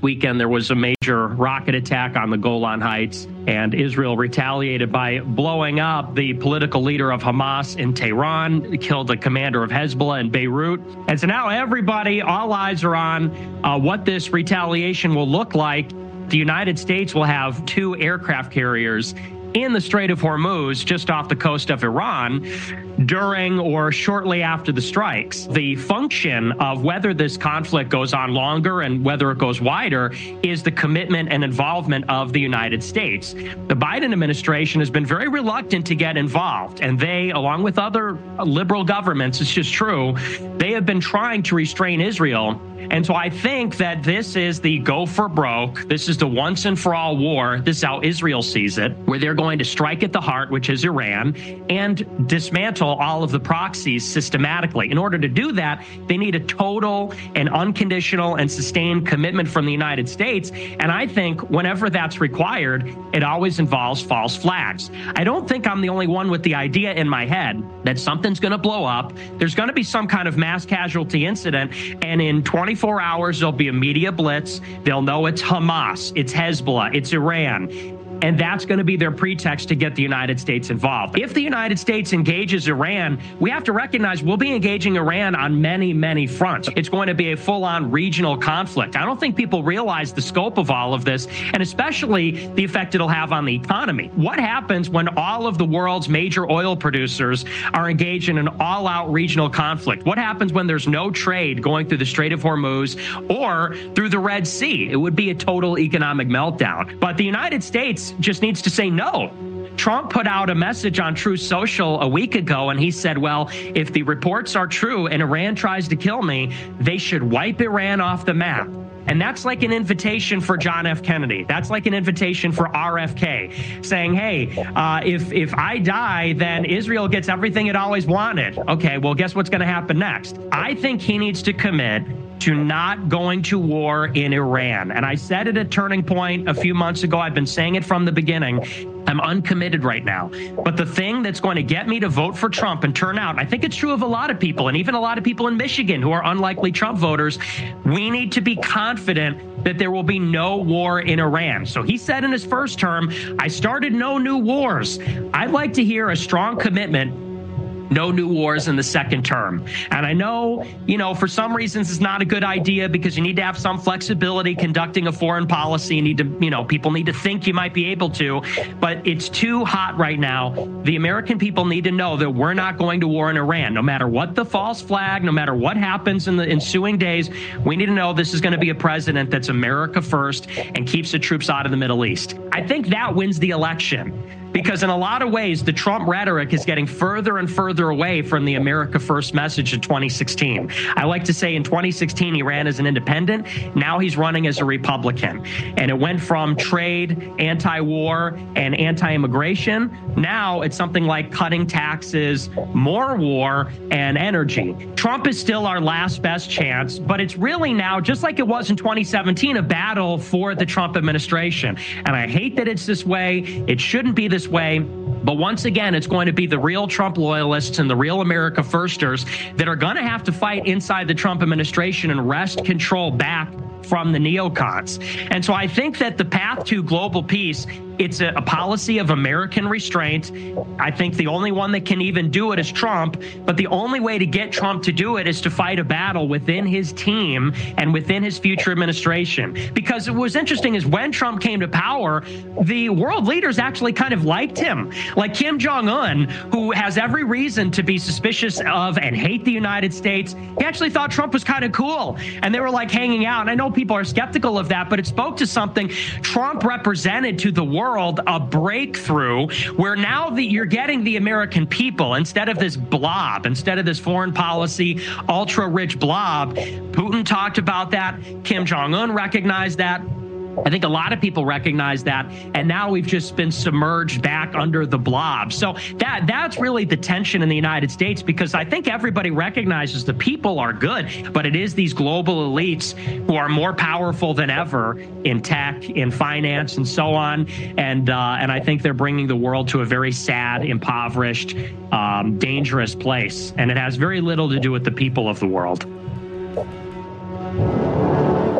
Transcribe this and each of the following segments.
weekend, there was a major rocket attack on the Golan Heights, and Israel retaliated by blowing up the political leader of Hamas in Tehran, killed the commander of Hezbollah in Beirut. And so now everybody, all eyes are on what this retaliation will look like. The United States will have 2 aircraft carriers in the Strait of Hormuz, just off the coast of Iran, during or shortly after the strikes. The function of whether this conflict goes on longer and whether it goes wider is the commitment and involvement of the United States. The Biden administration has been very reluctant to get involved, and they, along with other liberal governments, it's just true, they have been trying to restrain Israel. And so I think that this is the go for broke. This is the once and for all war. This is how Israel sees it, where they're going to strike at the heart, which is Iran, and dismantle all of the proxies systematically. In order to do that, they need a total and unconditional and sustained commitment from the United States. And I think whenever that's required, it always involves false flags. I don't think I'm the only one with the idea in my head that something's going to blow up. There's going to be some kind of mass casualty incident, and in 24 hours, there'll be a media blitz. They'll know it's Hamas, it's Hezbollah, it's Iran. And that's going to be their pretext to get the United States involved. If the United States engages Iran, we have to recognize we'll be engaging Iran on many, many fronts. It's going to be a full-on regional conflict. I don't think people realize the scope of all of this, and especially the effect it'll have on the economy. What happens when all of the world's major oil producers are engaged in an all-out regional conflict? What happens when there's no trade going through the Strait of Hormuz or through the Red Sea? It would be a total economic meltdown. But the United States just needs to say no. Trump put out a message on Truth Social a week ago, and he said, well, if the reports are true and Iran tries to kill me, they should wipe Iran off the map. And that's like an invitation for John F. Kennedy. That's like an invitation for RFK, saying, hey, if I die, then Israel gets everything it always wanted. Okay, well, guess what's going to happen next? I think he needs to commit to not going to war in Iran. And I said it at Turning Point a few months ago. I've been saying it from the beginning. I'm uncommitted right now. But the thing that's going to get me to vote for Trump and turn out, and I think it's true of a lot of people, and even a lot of people in Michigan who are unlikely Trump voters, we need to be confident that there will be no war in Iran. So he said in his first term, I started no new wars. I'd like to hear a strong commitment, no new wars in the second term. And I know, for some reasons it's not a good idea because you need to have some flexibility conducting a foreign policy. You need to, people need to think you might be able to, but it's too hot right now. The American people need to know that we're not going to war in Iran. No matter what the false flag, no matter what happens in the ensuing days, we need to know this is going to be a president that's America first and keeps the troops out of the Middle East. I think that wins the election. Because in a lot of ways, the Trump rhetoric is getting further and further away from the America First message in 2016. I like to say in 2016, he ran as an independent. Now he's running as a Republican. And it went from trade, anti-war, and anti-immigration. Now it's something like cutting taxes, more war, and energy. Trump is still our last best chance, but it's really now, just like it was in 2017, a battle for the Trump administration. And I hate that it's this way. It shouldn't be this way. But once again, it's going to be the real Trump loyalists and the real America Firsters that are going to have to fight inside the Trump administration and wrest control back from the neocons. And so I think that the path to global peace, it's a policy of American restraint. I think the only one that can even do it is Trump. But the only way to get Trump to do it is to fight a battle within his team and within his future administration. Because what was interesting is when Trump came to power, the world leaders actually kind of liked him. Like Kim Jong-un, who has every reason to be suspicious of and hate the United States, he actually thought Trump was kind of cool. And they were like hanging out. And I know people are skeptical of that, but it spoke to something. Trump represented to the world a breakthrough where now that you're getting the American people, instead of this blob, instead of this foreign policy, ultra rich blob. Putin talked about that. Kim Jong-un recognized that. I think a lot of people recognize that, and now we've just been submerged back under the blob. So that's really the tension in the United States, because I think everybody recognizes the people are good, but it is these global elites who are more powerful than ever in tech, in finance, and so on. And I think they're bringing the world to a very sad, impoverished, dangerous place. And it has very little to do with the people of the world.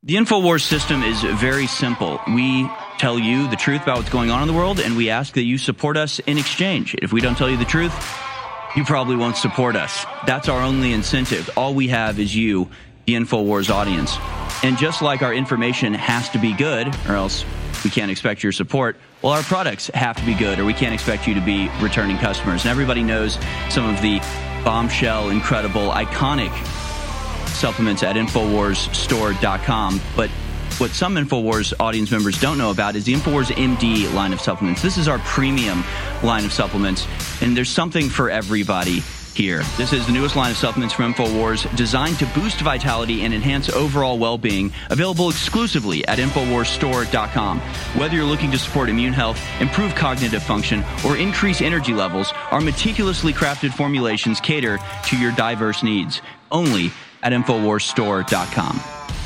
The InfoWars system is very simple. We tell you the truth about what's going on in the world, and we ask that you support us in exchange. If we don't tell you the truth, you probably won't support us. That's our only incentive. All we have is you, the InfoWars audience. And just like our information has to be good, or else we can't expect your support, well, our products have to be good, or we can't expect you to be returning customers. And everybody knows some of the bombshell, incredible, iconic supplements at InfoWarsStore.com. But what some InfoWars audience members don't know about is the InfoWars MD line of supplements. This is our premium line of supplements, and there's something for everybody here. This is the newest line of supplements from InfoWars, designed to boost vitality and enhance overall well-being, available exclusively at InfoWarsStore.com. Whether you're looking to support immune health, improve cognitive function, or increase energy levels, our meticulously crafted formulations cater to your diverse needs. Only at InfoWarsStore.com.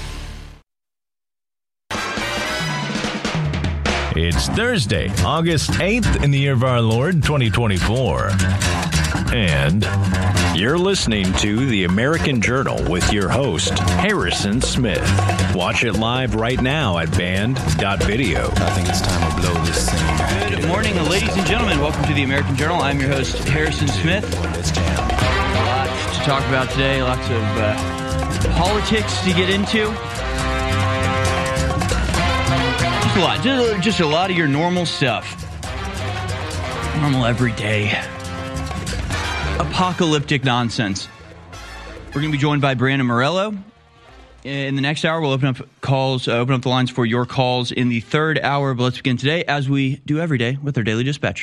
It's Thursday, August 8th in the year of our Lord, 2024. And you're listening to The American Journal with your host, Harrison Smith. Watch it live right now at band.video. I think it's time to blow this thing. Good morning, ladies and gentlemen. Welcome to The American Journal. I'm your host, Harrison Smith. Lots to talk about today. Lots of politics to get into. Just a lot of your normal stuff. Normal everyday apocalyptic nonsense. We're going to be joined by Brandon Morello. In the next hour, we'll open up the lines for your calls in the third hour. But let's begin today, as we do every day, with our Daily Dispatch.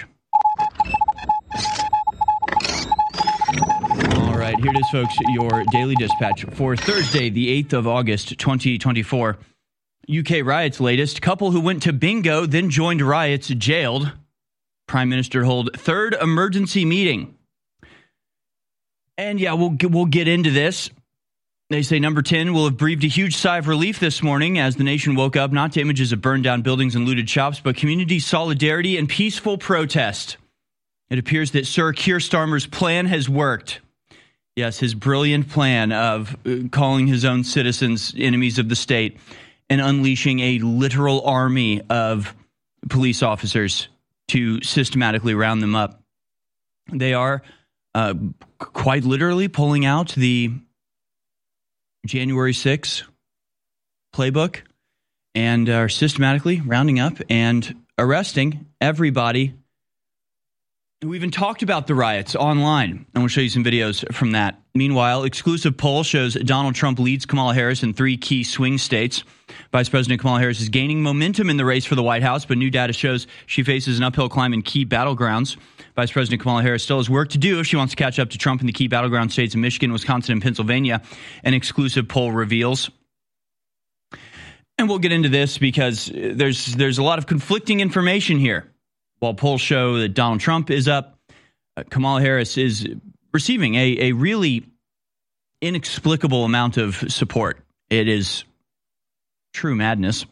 All right, here it is, folks, your Daily Dispatch for Thursday, the 8th of August, 2024. UK riots latest. Couple who went to bingo, then joined riots, jailed. Prime Minister hold third emergency meeting. And yeah, we'll get into this. They say number 10 will have breathed a huge sigh of relief this morning as the nation woke up not to images of burned down buildings and looted shops, but community solidarity and peaceful protest. It appears that Sir Keir Starmer's plan has worked. Yes, his brilliant plan of calling his own citizens enemies of the state and unleashing a literal army of police officers to systematically round them up. They are quite literally pulling out the January 6th playbook and are systematically rounding up and arresting everybody who even talked about the riots online. And we'll show you some videos from that. Meanwhile, exclusive poll shows Donald Trump leads Kamala Harris in 3 key swing states. Vice President Kamala Harris is gaining momentum in the race for the White House, but new data shows she faces an uphill climb in key battlegrounds. Vice President Kamala Harris still has work to do if she wants to catch up to Trump in the key battleground states of Michigan, Wisconsin, and Pennsylvania, an exclusive poll reveals. And we'll get into this because there's a lot of conflicting information here. While polls show that Donald Trump is up, Kamala Harris is receiving a really inexplicable amount of support. It is true madness.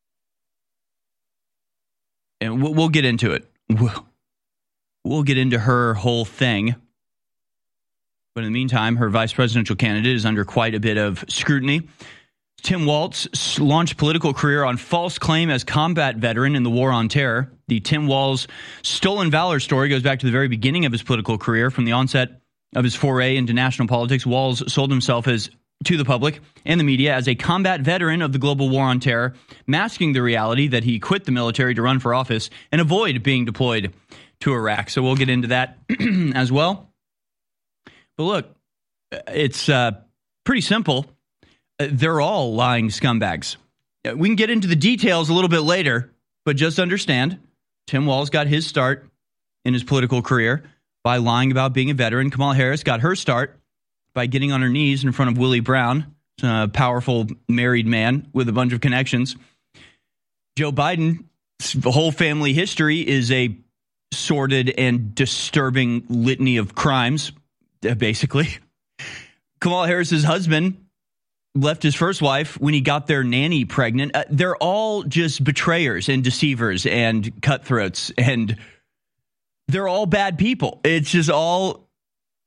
And we'll get into it. We'll get into her whole thing. But in the meantime, her vice presidential candidate is under quite a bit of scrutiny. Tim Walz launched political career on false claim as combat veteran in the War on Terror. The Tim Walz stolen valor story goes back to the very beginning of his political career. From the onset of his foray into national politics, Walz sold himself to the public and the media as a combat veteran of the global war on terror, masking the reality that he quit the military to run for office and avoid being deployed to Iraq. So we'll get into that as well. But look, it's pretty simple. They're all lying scumbags. We can get into the details a little bit later, but just understand Tim Walz got his start in his political career by lying about being a veteran. Kamala Harris got her start by getting on her knees in front of Willie Brown, a powerful married man with a bunch of connections. Joe Biden's whole family history is a sordid and disturbing litany of crimes, basically. Kamala Harris's husband left his first wife when he got their nanny pregnant. They're all just betrayers and deceivers and cutthroats, and they're all bad people. It's just all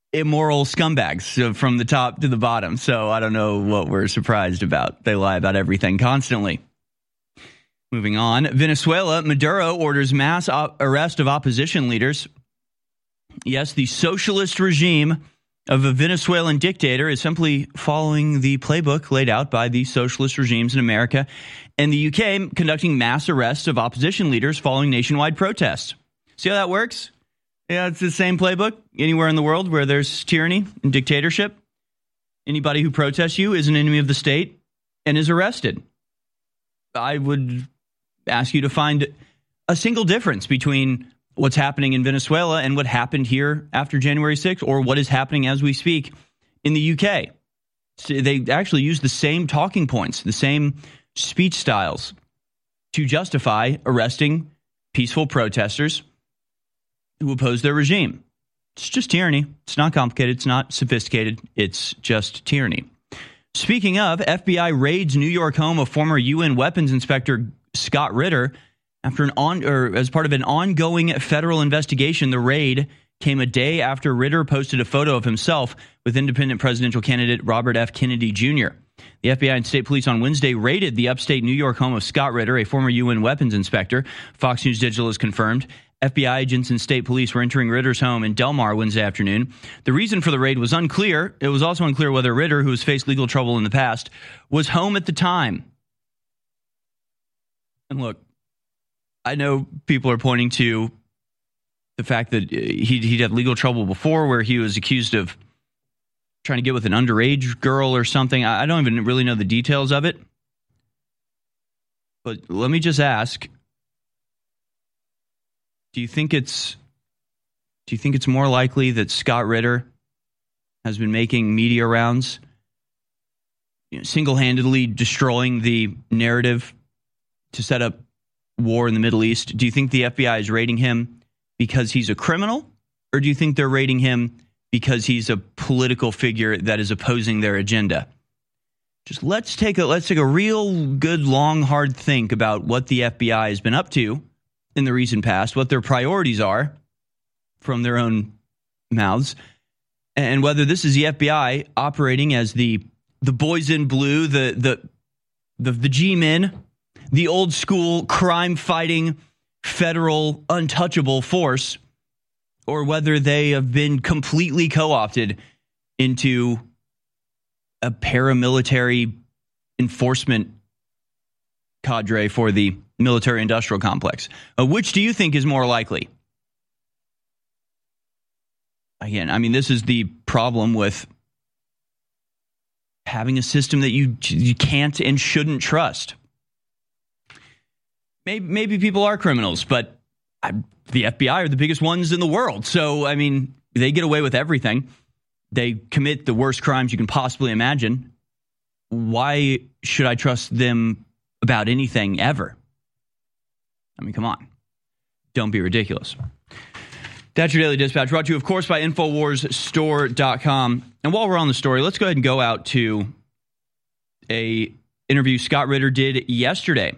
immoral scumbags from the top to the bottom. So I don't know what we're surprised about. They lie about everything constantly. Moving on, Venezuela, Maduro orders mass arrest of opposition leaders. Yes, the socialist regime of a Venezuelan dictator is simply following the playbook laid out by the socialist regimes in America and the UK, conducting mass arrests of opposition leaders following nationwide protests. See how that works? Yeah, it's the same playbook anywhere in the world where there's tyranny and dictatorship. Anybody who protests you is an enemy of the state and is arrested. I would ask you to find a single difference between what's happening in Venezuela and what happened here after January 6th, or what is happening as we speak in the UK. So they actually use the same talking points, the same speech styles to justify arresting peaceful protesters who oppose their regime. It's just tyranny. It's not complicated. It's not sophisticated. It's just tyranny. Speaking of, FBI raids New York home of former UN weapons inspector Scott Ritter after as part of an ongoing federal investigation. The raid came a day after Ritter posted a photo of himself with independent presidential candidate Robert F. Kennedy Jr. The FBI and state police on Wednesday raided the upstate New York home of Scott Ritter, a former UN weapons inspector. Fox News Digital has confirmed. FBI agents and state police were entering Ritter's home in Del Mar Wednesday afternoon. The reason for the raid was unclear. It was also unclear whether Ritter, who has faced legal trouble in the past, was home at the time. And look, I know people are pointing to the fact that he'd had legal trouble before, where he was accused of trying to get with an underage girl or something. I don't even really know the details of it. But let me just ask, do you think it's more likely that Scott Ritter has been making media rounds, single-handedly destroying the narrative to set up war in the Middle East? Do you think the FBI is raiding him because he's a criminal, or do you think they're raiding him because he's a political figure that is opposing their agenda? Just let's take a real good, long, hard think about what the FBI has been up to in the recent past, what their priorities are from their own mouths, and whether this is the FBI operating as the boys in blue, the G-men, the old school crime-fighting federal untouchable force, or whether they have been completely co-opted into a paramilitary enforcement cadre for the military-industrial complex. Which do you think is more likely? Again, I mean, this is the problem with having a system that you can't and shouldn't trust. Maybe people are criminals, but the FBI are the biggest ones in the world. So, I mean, they get away with everything. They commit the worst crimes you can possibly imagine. Why should I trust them about anything ever? I mean, come on. Don't be ridiculous. That's your Daily Dispatch, brought to you, of course, by InfoWarsStore.com. And while we're on the story, let's go ahead and go out to a interview Scott Ritter did yesterday.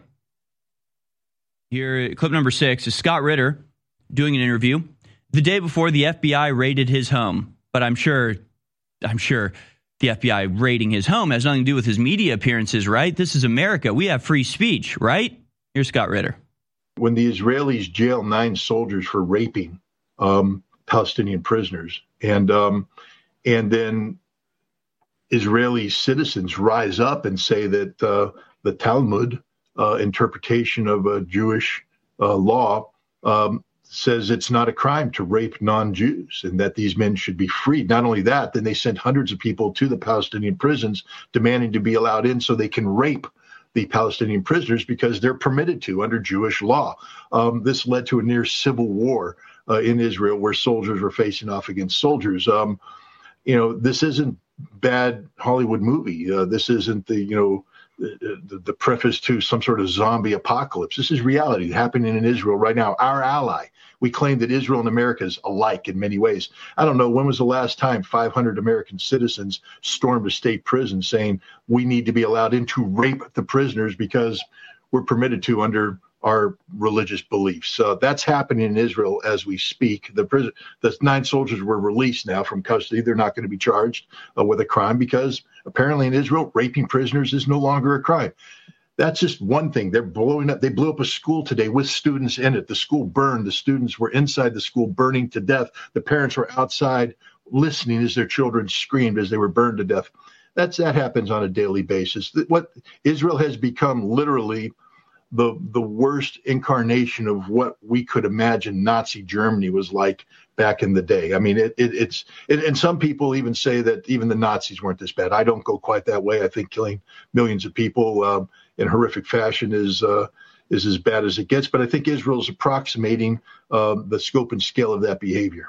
Here, clip number 6 is Scott Ritter doing an interview the day before the FBI raided his home. But I'm sure the FBI raiding his home has nothing to do with his media appearances, right? This is America. We have free speech, right? Here's Scott Ritter. When the Israelis jail 9 soldiers for raping Palestinian prisoners, and then Israeli citizens rise up and say that the Talmud interpretation of a Jewish law says it's not a crime to rape non-Jews and that these men should be freed. Not only that, then they sent hundreds of people to the Palestinian prisons demanding to be allowed in so they can rape the Palestinian prisoners because they're permitted to under Jewish law. This led to a near civil war in Israel where soldiers were facing off against soldiers. This isn't bad Hollywood movie. This isn't the preface to some sort of zombie apocalypse. This is reality happening in Israel right now. Our ally. We claim that Israel and America is alike in many ways. I don't know, when was the last time 500 American citizens stormed a state prison saying we need to be allowed in to rape the prisoners because we're permitted to under our religious beliefs. So that's happening in Israel as we speak. The 9 soldiers were released now from custody. They're not going to be charged with a crime because apparently in Israel, raping prisoners is no longer a crime. That's just one thing. They're blowing up. They blew up a school today with students in it. The school burned. The students were inside the school burning to death. The parents were outside listening as their children screamed as they were burned to death. That happens on a daily basis. What Israel has become literally the worst incarnation of what we could imagine Nazi Germany was like back in the day. I mean, and some people even say that even the Nazis weren't this bad. I don't go quite that way. I think killing millions of people in horrific fashion is as bad as it gets. But I think Israel is approximating the scope and scale of that behavior.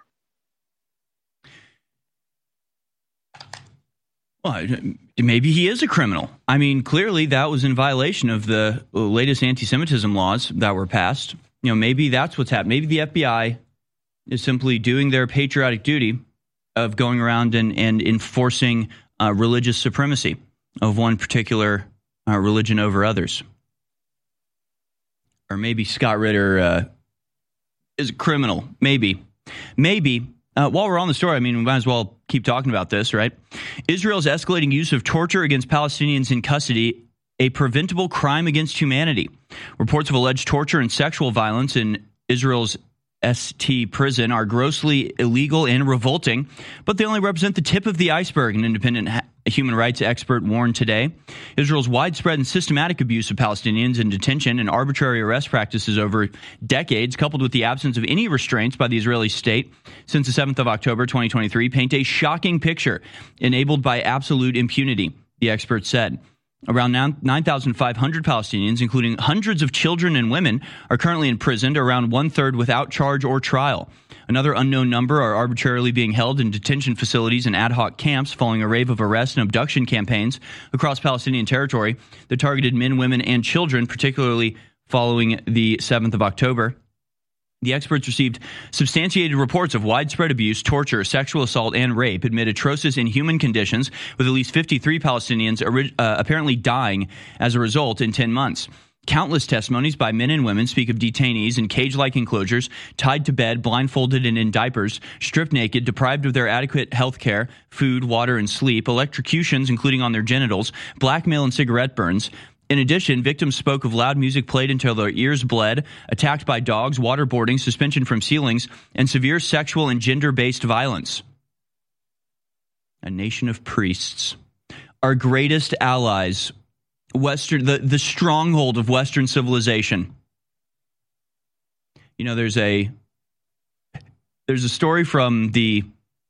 Well, maybe he is a criminal. I mean, clearly that was in violation of the latest anti-Semitism laws that were passed. Maybe that's what's happened. Maybe the FBI is simply doing their patriotic duty of going around and enforcing religious supremacy of one particular religion over others. Or maybe Scott Ritter is a criminal. Maybe. While we're on the story, I mean, we might as well keep talking about this, right? Israel's escalating use of torture against Palestinians in custody, a preventable crime against humanity. Reports of alleged torture and sexual violence in Israel's ST prison are grossly illegal and revolting, but they only represent the tip of the iceberg, an independent human rights expert warned today. Israel's widespread and systematic abuse of Palestinians in detention and arbitrary arrest practices over decades, coupled with the absence of any restraints by the Israeli state since the 7th of October 2023, paint a shocking picture enabled by absolute impunity, the expert said. Around 9,500 Palestinians, including hundreds of children and women, are currently imprisoned, around one-third without charge or trial. Another unknown number are arbitrarily being held in detention facilities and ad hoc camps following a wave of arrest and abduction campaigns across Palestinian territory that targeted men, women, and children, particularly following the 7th of October. The experts received substantiated reports of widespread abuse, torture, sexual assault, and rape amid atrocious, inhuman conditions, with at least 53 Palestinians apparently dying as a result in 10 months. Countless testimonies by men and women speak of detainees in cage-like enclosures, tied to bed, blindfolded and in diapers, stripped naked, deprived of their adequate health care, food, water, and sleep, electrocutions, including on their genitals, blackmail and cigarette burns. In addition, victims spoke of loud music played until their ears bled, attacked by dogs, waterboarding, suspension from ceilings, and severe sexual and gender-based violence. A nation of priests. Our greatest allies, the stronghold of Western civilization. You know, there's a story from the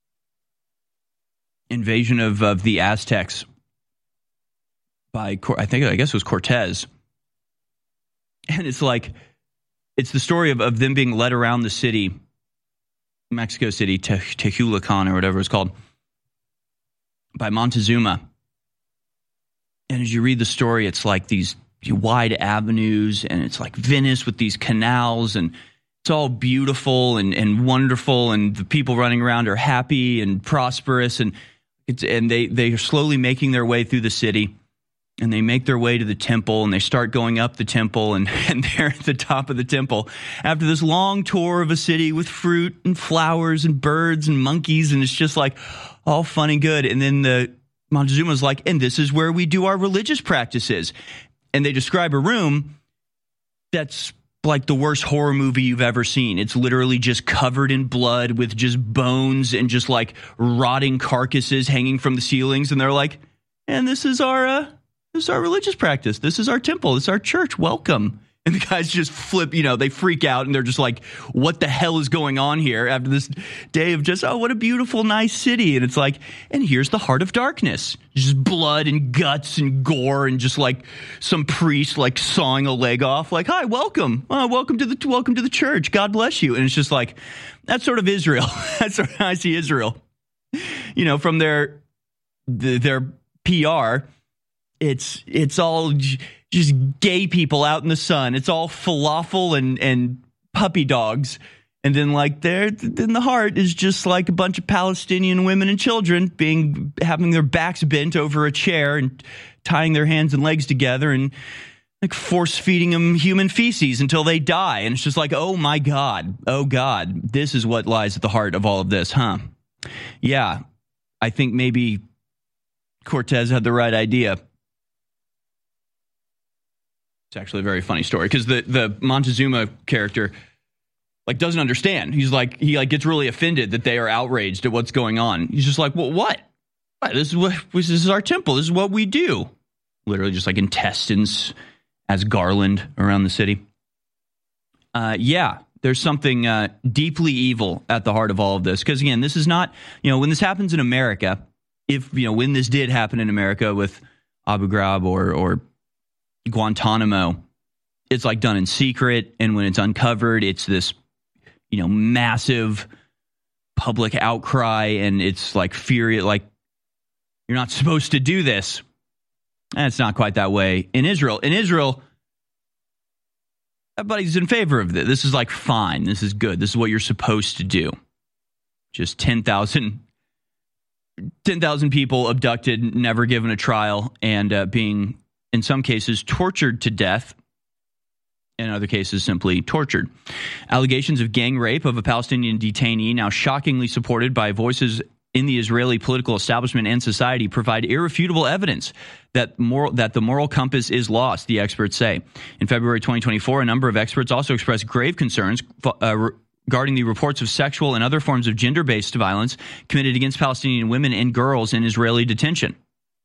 invasion of the Aztecs by, I guess it was Cortez. And it's the story of them being led around the city, Mexico City, Tehuacan or whatever it's called, by Montezuma. And as you read the story, it's like these wide avenues, and it's like Venice with these canals, and it's all beautiful and wonderful, and the people running around are happy and prosperous, and they are slowly making their way through the city. And they make their way to the temple, and they start going up the temple, and they're at the top of the temple after this long tour of a city with fruit and flowers and birds and monkeys, and it's just like all fun and good. And then the Montezuma's like, and this is where we do our religious practices. And they describe a room that's like the worst horror movie you've ever seen. It's literally just covered in blood with just bones and just like rotting carcasses hanging from the ceilings. And they're like, and this is our religious practice. This is our temple. This is our church. Welcome. And the guys just flip, they freak out, and they're just like, what the hell is going on here after this day of just, oh, what a beautiful, nice city. And it's like, and here's the heart of darkness. Just blood and guts and gore, and just like some priest like sawing a leg off. Like, hi, welcome. Welcome to the church. God bless you. And it's just like, that's sort of Israel. That's sort of how I see Israel. From their PR, it's all just gay people out in the sun. It's all falafel and puppy dogs. And then then the heart is just like a bunch of Palestinian women and children having their backs bent over a chair and tying their hands and legs together. And like force feeding them human feces until they die. And it's just like, oh my God, this is what lies at the heart of all of this, huh? Yeah, I think maybe Cortez had the right idea. It's actually a very funny story because the Montezuma character like doesn't understand. He gets really offended that they are outraged at what's going on. He's just like, well, what? This is our temple. This is what we do. Literally just like intestines as garland around the city. Yeah, there's something deeply evil at the heart of all of this. Because again, this is not, when this happens in America, when this did happen in America with Abu Ghraib or Guantanamo, it's like done in secret. And when it's uncovered, it's this, massive public outcry. And it's like furious, like, you're not supposed to do this. And it's not quite that way in Israel. In Israel, everybody's in favor of this. This is like fine. This is good. This is what you're supposed to do. Just 10,000 people abducted, never given a trial, and being, in some cases, tortured to death. In other cases, simply tortured. Allegations of gang rape of a Palestinian detainee, now shockingly supported by voices in the Israeli political establishment and society, provide irrefutable evidence that the moral compass is lost, the experts say. In February 2024, a number of experts also expressed grave concerns regarding the reports of sexual and other forms of gender-based violence committed against Palestinian women and girls in Israeli detention.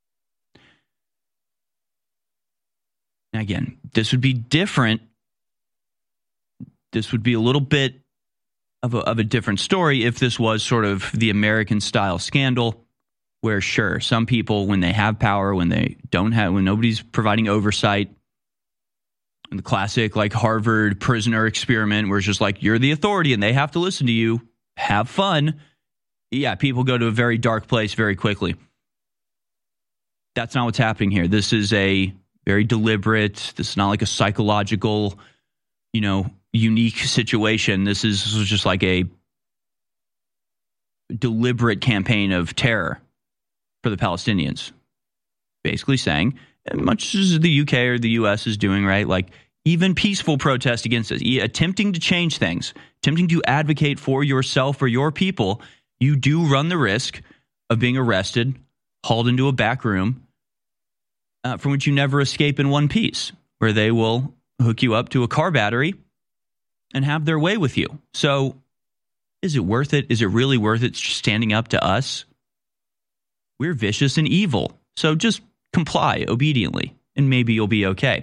Now again, this would be different. This would be a little bit of a different story if this was sort of the American-style scandal, where sure, some people, when they have power, when nobody's providing oversight, and the classic like Harvard prisoner experiment, where it's just like you're the authority and they have to listen to you, have fun. Yeah, people go to a very dark place very quickly. That's not what's happening here. This is a very deliberate. This is not like a psychological, unique situation. This was just like a deliberate campaign of terror for the Palestinians. Basically saying, much as the UK or the US is doing, right? Like even peaceful protest against this, attempting to change things, attempting to advocate for yourself or your people, you do run the risk of being arrested, hauled into a back room from which you never escape in one piece, where they will hook you up to a car battery and have their way with you. So is it worth it? Is it really worth it standing up to us? We're vicious and evil. So just comply obediently and maybe you'll be okay.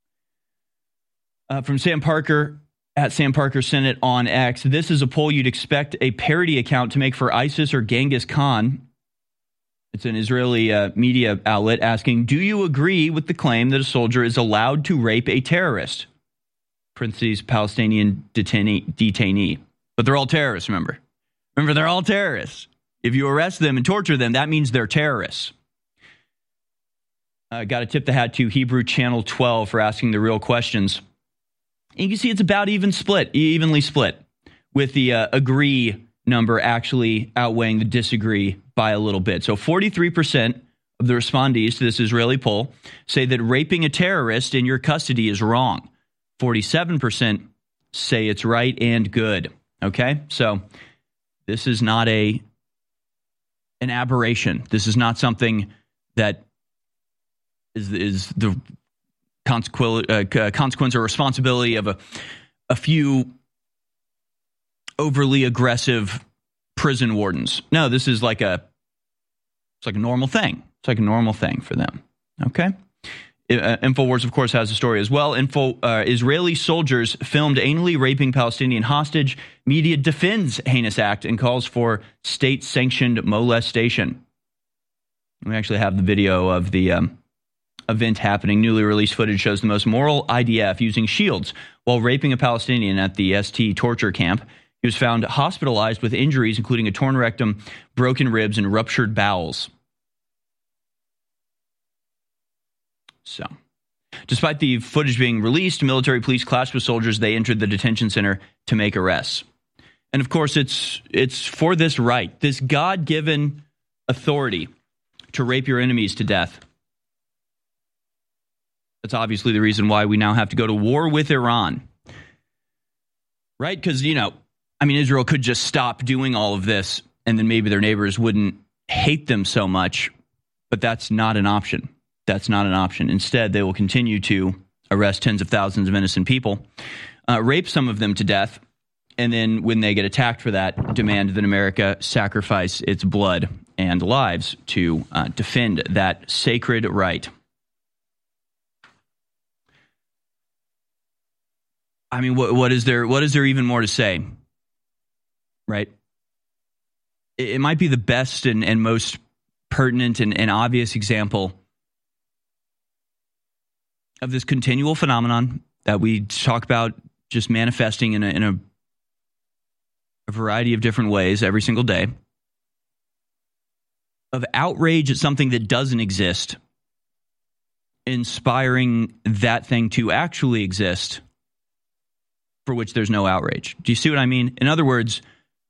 From Sam Parker at Sam Parker Senate on X, this is a poll you'd expect a parody account to make for ISIS or Genghis Khan. It's an Israeli media outlet asking, do you agree with the claim that a soldier is allowed to rape a terrorist? Parentheses, Palestinian detainee. But they're all terrorists, remember. Remember, they're all terrorists. If you arrest them and torture them, that means they're terrorists. Got to tip the hat to Hebrew Channel 12 for asking the real questions. And you can see it's about evenly split, with the agree number actually outweighing the disagree by a little bit. So 43% of the respondees to this Israeli poll say that raping a terrorist in your custody is wrong. 47% say it's right and good. Okay, so this is not an aberration. This is not something that is the consequence or responsibility of a few overly aggressive prison wardens. No, this is like a normal thing. It's like a normal thing for them. Okay. InfoWars, of course, has a story as well. Israeli soldiers filmed anally raping Palestinian hostage. Media defends heinous act and calls for state-sanctioned molestation. We actually have the video of the event happening. Newly released footage shows the most moral IDF using shields while raping a Palestinian at the ST torture camp. He was found hospitalized with injuries, including a torn rectum, broken ribs, and ruptured bowels. So, despite the footage being released, military police clashed with soldiers. They entered the detention center to make arrests. And of course, it's for this right, this God-given authority to rape your enemies to death. That's obviously the reason why we now have to go to war with Iran. Right? Because, Israel could just stop doing all of this and then maybe their neighbors wouldn't hate them so much. But that's not an option. That's not an option. Instead, they will continue to arrest tens of thousands of innocent people, rape some of them to death, and then when they get attacked for that, demand that America sacrifice its blood and lives to defend that sacred right. I mean, what is there even more to say? Right? It might be the best and most pertinent and obvious example of this continual phenomenon that we talk about just manifesting in a variety of different ways every single day, of outrage at something that doesn't exist, inspiring that thing to actually exist, for which there's no outrage. Do you see what I mean? In other words,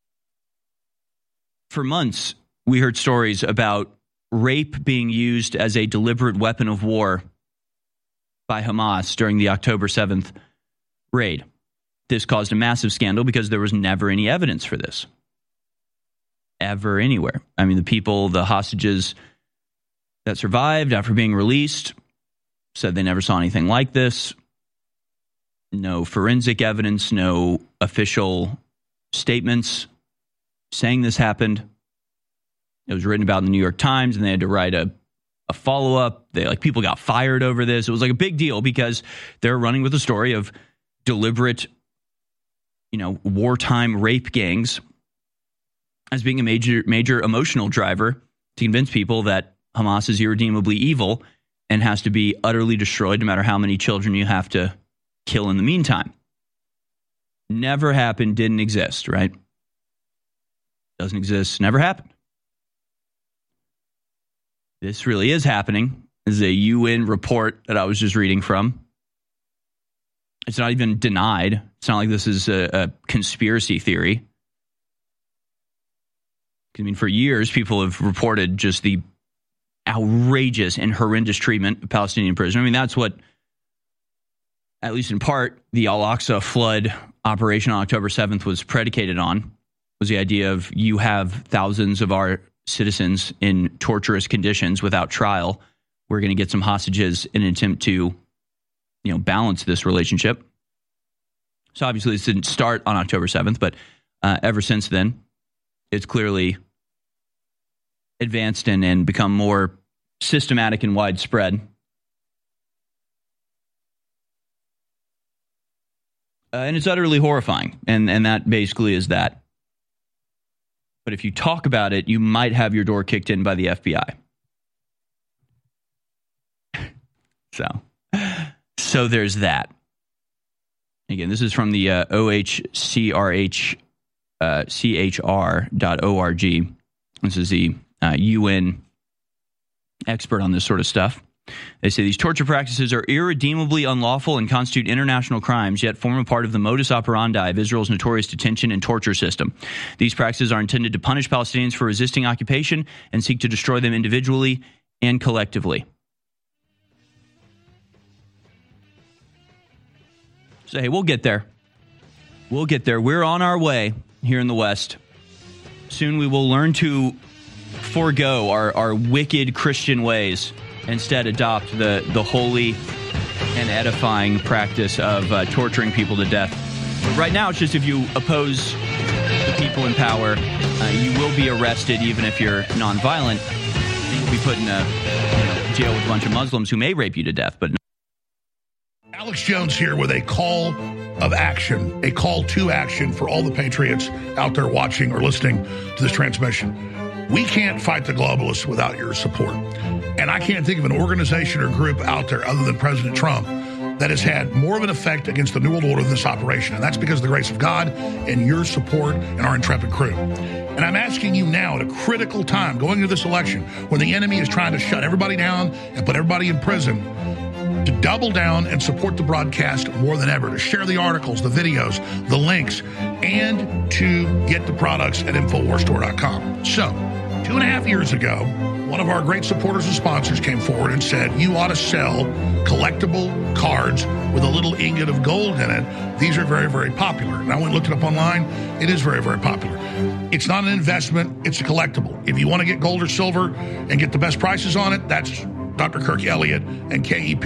for months, we heard stories about rape being used as a deliberate weapon of war by Hamas during the October 7th raid. This caused a massive scandal because there was never any evidence for this. Ever anywhere. I mean, the hostages that survived after being released said they never saw anything like this. No forensic evidence, no official statements saying this happened. It was written about in the New York Times, and they had to write a follow-up. People got fired over this. It was like a big deal because they're running with the story of deliberate, wartime rape gangs as being a major emotional driver to convince people that Hamas is irredeemably evil and has to be utterly destroyed no matter how many children you have to kill in the meantime. Never happened, didn't exist, right? Doesn't exist, never happened. This really is happening. This is a UN report that I was just reading from. It's not even denied. It's not like this is a conspiracy theory. I mean, for years, people have reported just the outrageous and horrendous treatment of Palestinian prisoners. I mean, that's what, at least in part, the Al-Aqsa flood operation on October 7th was predicated on, was the idea of you have thousands of our citizens in torturous conditions without trial. We're going to get some hostages in an attempt to, balance this relationship. So obviously this didn't start on October 7th, but ever since then, it's clearly advanced and become more systematic and widespread. And it's utterly horrifying. And that basically is that. But if you talk about it, you might have your door kicked in by the FBI. So there's that. Again, this is from the OHCHR.org. This is the UN expert on this sort of stuff. They say these torture practices are irredeemably unlawful and constitute international crimes, yet form a part of the modus operandi of Israel's notorious detention and torture system. These practices are intended to punish Palestinians for resisting occupation and seek to destroy them individually and collectively. So, hey, we'll get there. We'll get there. We're on our way here in the West. Soon we will learn to forego our wicked Christian ways. Instead, adopt the holy and edifying practice of torturing people to death. But right now, it's just if you oppose the people in power, you will be arrested even if you're nonviolent. You'll be put in a jail with a bunch of Muslims who may rape you to death. But Alex Jones here with a call of action, a call to action for all the patriots out there watching or listening to this transmission. We can't fight the globalists without your support. And I can't think of an organization or group out there other than President Trump that has had more of an effect against the New World Order than this operation. And that's because of the grace of God and your support and our intrepid crew. And I'm asking you now at a critical time going into this election when the enemy is trying to shut everybody down and put everybody in prison to double down and support the broadcast more than ever, to share the articles, the videos, the links, and to get the products at InfoWarsStore.com. So, to 2.5 years ago, one of our great supporters and sponsors came forward and said, you ought to sell collectible cards with a little ingot of gold in it. These are very, very popular. And I went and looked it up online. It is very, very popular. It's not an investment. It's a collectible. If you want to get gold or silver and get the best prices on it, that's Dr. Kirk Elliott and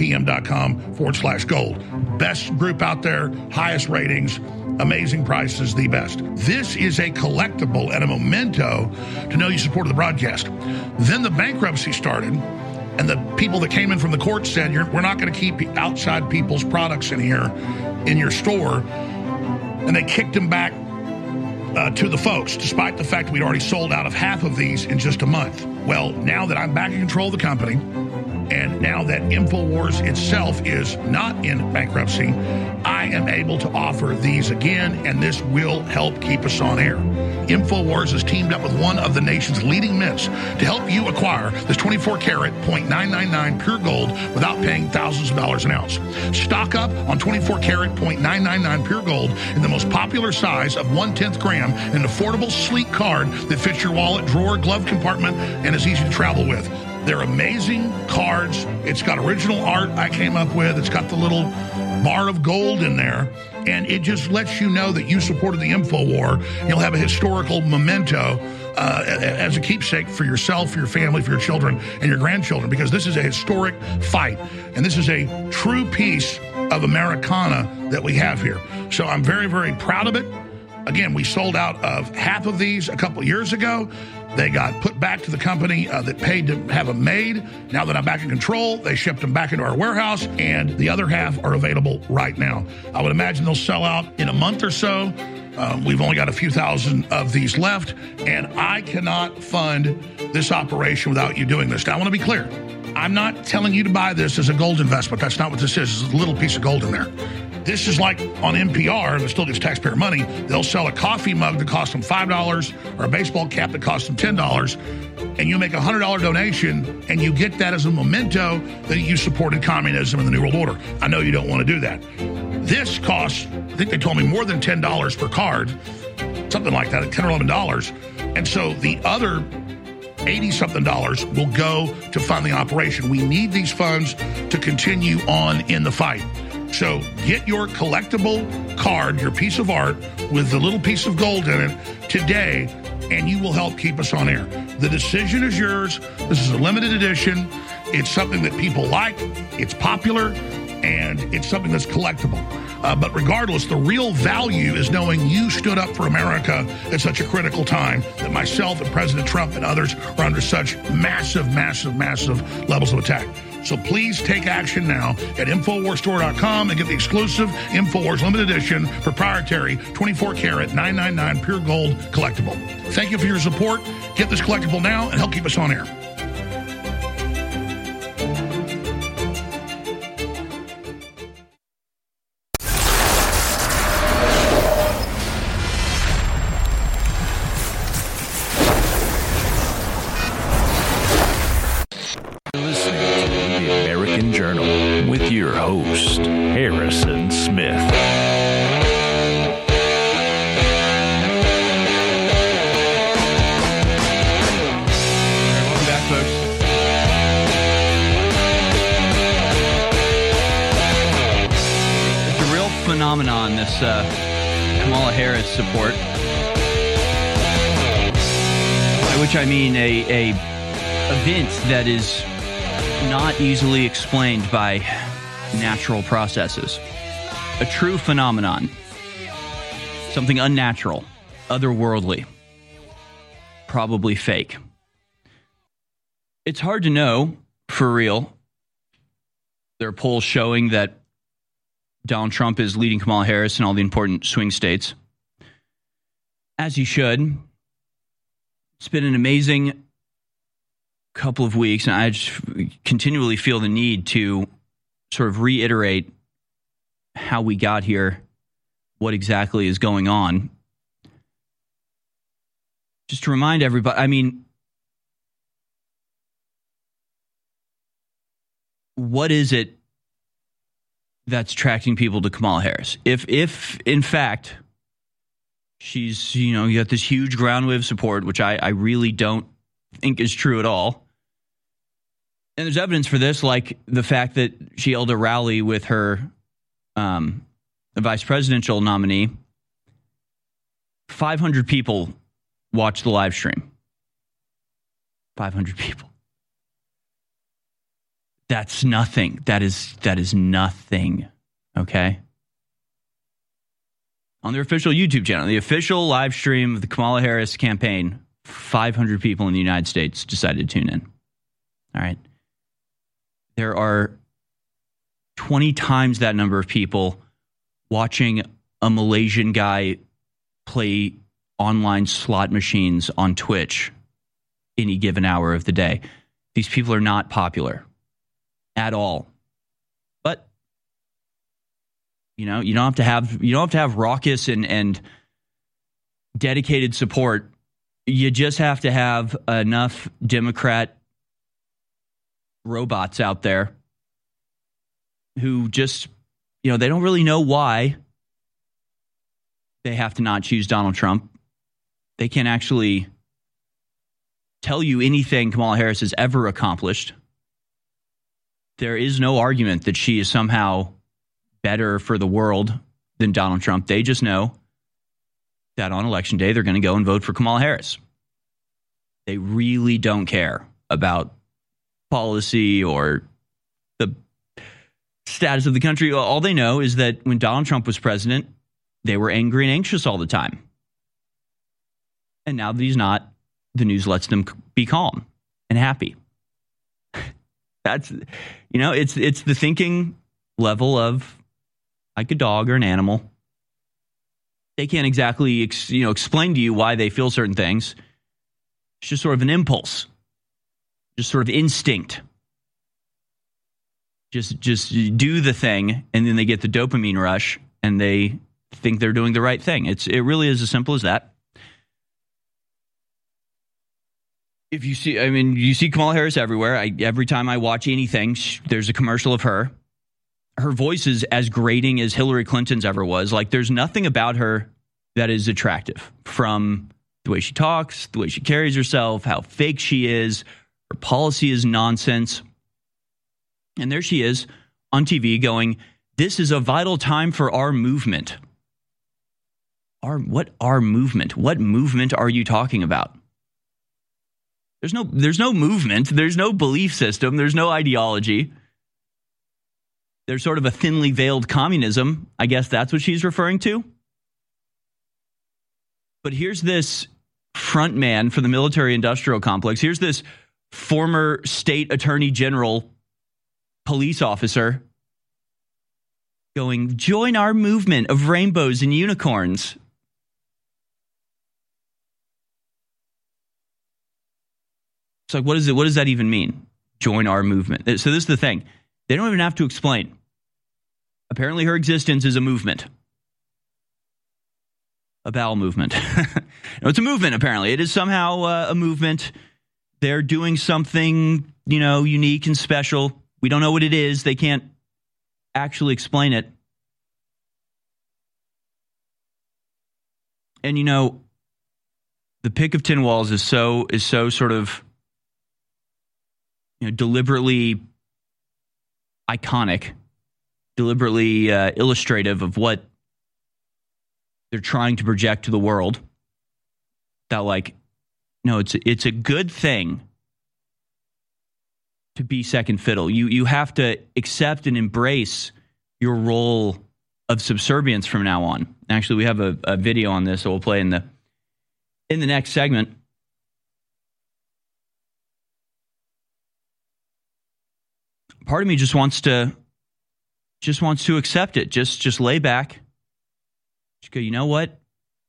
KEPM.com/gold. Best group out there, highest ratings, amazing prices, the best. This is a collectible and a memento to know you supported the broadcast. Then the bankruptcy started, and the people that came in from the court said, we're not going to keep outside people's products in here in your store. And they kicked them back to the folks, despite the fact we'd already sold out of half of these in just a month. Well, now that I'm back in control of the company, and now that InfoWars itself is not in bankruptcy, I am able to offer these again, and this will help keep us on air. InfoWars has teamed up with one of the nation's leading mints to help you acquire this 24-karat .999 pure gold without paying thousands of dollars an ounce. Stock up on 24-karat .999 pure gold in the most popular size of 1/10 gram, an affordable, sleek card that fits your wallet, drawer, glove compartment, and is easy to travel with. They're amazing cards. It's got original art I came up with. It's got the little bar of gold in there. And it just lets you know that you supported the InfoWar. You'll have a historical memento as a keepsake for yourself, for your family, for your children, and your grandchildren, because this is a historic fight. And this is a true piece of Americana that we have here. So I'm very, very proud of it. Again, we sold out of half of these a couple years ago. They got put back to the company that paid to have them made. Now that I'm back in control, they shipped them back into our warehouse, and the other half are available right now. I would imagine they'll sell out in a month or so. We've only got a few thousand of these left, and I cannot fund this operation without you doing this. Now, I want to be clear. I'm not telling you to buy this as a gold investment. That's not what this is. It's a little piece of gold in there. This is like on NPR, that still gets taxpayer money. They'll sell a coffee mug that costs them $5 or a baseball cap that costs them $10, and you make a $100 donation, and you get that as a memento that you supported communism and the New World Order. I know you don't want to do that. This costs, I think they told me, more than $10 per card, something like that, $10 or $11. And so the other $80-something will go to fund the operation. We need these funds to continue on in the fight. So get your collectible card, your piece of art with the little piece of gold in it today, and you will help keep us on air. The decision is yours. This is a limited edition. It's something that people like. It's popular, and it's something that's collectible. But regardless, the real value is knowing you stood up for America at such a critical time that myself and President Trump and others are under such massive, massive, massive levels of attack. So please take action now at InfoWarsStore.com and get the exclusive InfoWars limited edition proprietary 24-karat 999 pure gold collectible. Thank you for your support. Get this collectible now and help keep us on air. Host, Harrison Smith. Welcome back, folks. It's a real phenomenon, this Kamala Harris support. By which I mean a event that is not easily explained by natural processes. A true phenomenon. Something unnatural, otherworldly, probably fake. It's hard to know for real. There are polls showing that Donald Trump is leading Kamala Harris in all the important swing states, as he should. It's been an amazing couple of weeks, and I just continually feel the need to sort of reiterate how we got here, what exactly is going on. Just to remind everybody, I mean, what is it that's attracting people to Kamala Harris? If in fact, she's, you got this huge ground wave support, which I really don't think is true at all. And there's evidence for this, like the fact that she held a rally with her vice presidential nominee. 500 people watched the live stream. 500 people. That's nothing. That is nothing. Okay? On their official YouTube channel, the official live stream of the Kamala Harris campaign, 500 people in the United States decided to tune in. All right? There are 20 times that number of people watching a Malaysian guy play online slot machines on Twitch any given hour of the day. These people are not popular at all. But you don't have to have raucous and dedicated support. You just have to have enough Democrat robots out there who just, they don't really know why they have to not choose Donald Trump. They can't actually tell you anything Kamala Harris has ever accomplished. There is no argument that she is somehow better for the world than Donald Trump. They just know that on election day, they're going to go and vote for Kamala Harris. They really don't care about policy or the status of the country. All they know is that when Donald Trump was president, they were angry and anxious all the time. And now that he's not, the news lets them be calm and happy. That's, it's the thinking level of like a dog or an animal. They can't exactly, explain to you why they feel certain things. It's just sort of an impulse. Just sort of instinct. Just do the thing, and then they get the dopamine rush, and they think they're doing the right thing. It really is as simple as that. If you see Kamala Harris everywhere. Every time I watch anything, there's a commercial of her. Her voice is as grating as Hillary Clinton's ever was. Like, there's nothing about her that is attractive, from the way she talks, the way she carries herself, how fake she is. Her policy is nonsense. And there she is on TV going, "This is a vital time for our movement." Our movement? What movement are you talking about? There's no movement. There's no belief system. There's no ideology. There's sort of a thinly veiled communism. I guess that's what she's referring to. But here's this front man for the military-industrial complex. Here's this former state attorney general, police officer, going, "Join our movement of rainbows and unicorns." It's like, what does that even mean? Join our movement. So this is the thing. They don't even have to explain. Apparently her existence is a movement. A bowel movement. No, it's a movement, apparently. It is somehow a movement. They're doing something, unique and special. We don't know what it is. They can't actually explain it. And, the pick of tin walls is so sort of, deliberately iconic, deliberately illustrative of what they're trying to project to the world. That, no, it's a good thing to be second fiddle. You have to accept and embrace your role of subservience from now on. Actually, we have a video on this that we'll play in the next segment. Part of me just wants to accept it. Just lay back. Just go, you know what?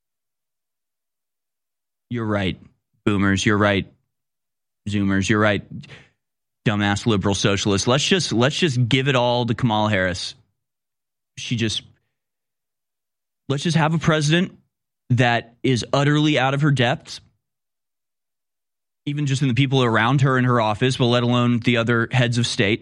You're right, boomers. You're right, Zoomers. You're right, dumbass liberal socialists. Let's just give it all to Kamala Harris. Let's just have a president that is utterly out of her depths, even just in the people around her in her office, but let alone the other heads of state.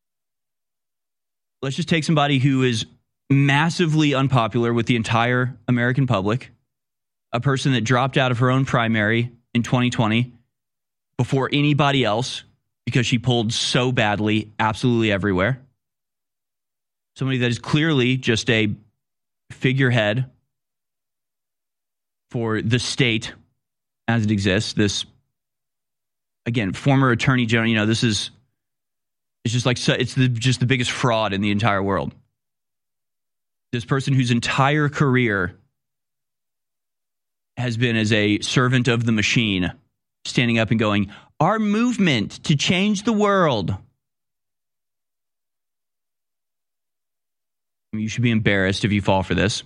Let's just take somebody who is massively unpopular with the entire American public, a person that dropped out of her own primary in 2020, before anybody else because she pulled so badly absolutely everywhere. Somebody that is clearly just a figurehead for the state as it exists. This, again, former attorney general, this is, it's just like, it's just the biggest fraud in the entire world. This person whose entire career has been as a servant of the machine, standing up and going, our movement to change the world. You should be embarrassed if you fall for this.